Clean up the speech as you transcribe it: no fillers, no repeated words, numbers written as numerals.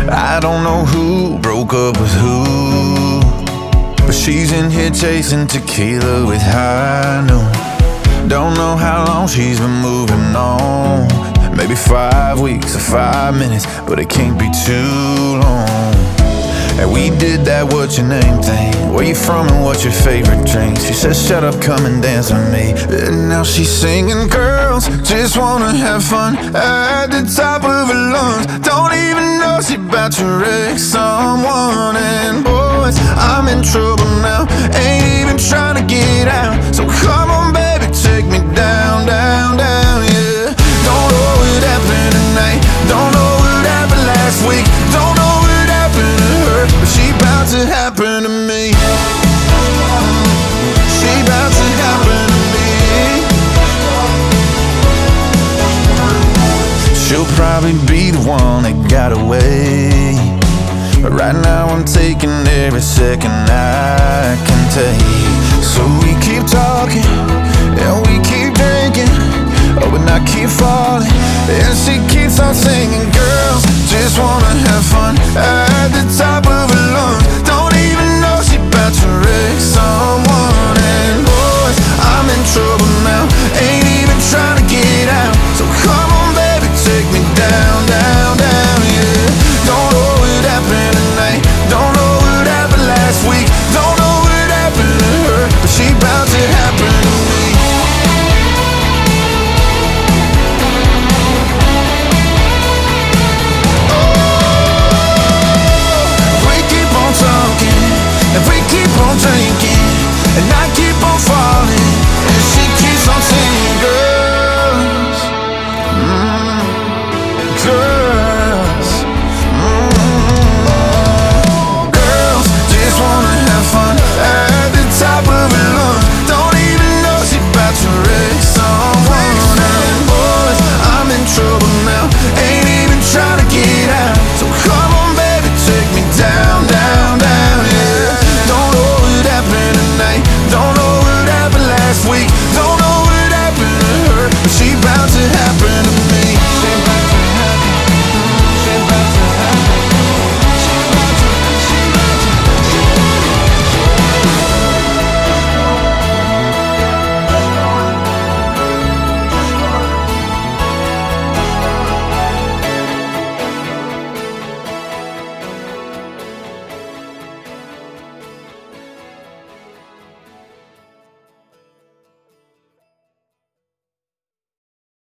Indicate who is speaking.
Speaker 1: I don't know who broke up with who, but she's in here chasing tequila with high noon. Don't know how long she's been moving on. Maybe 5 weeks or 5 minutes, but it can't be too long. And we did that what's your name thing. Where you from and what's your favorite drink? She says shut up, come and dance with me. And now she's singing, girls just wanna have fun at the top of her lungs. Don't even know she about to wreck someone. And boys, I'm in trouble now, ain't even trying to get out. So come on baby, take me down, down, down, yeah. Don't know what happened tonight, don't know what happened last week, don't know what happened to her, but she bout to happen to me. She bout to happen to me. She'll probably be the one that got away, but right now I'm taking every second I can take. So we keep talking and we keep drinking, oh, and I keep falling, and she keeps on singing,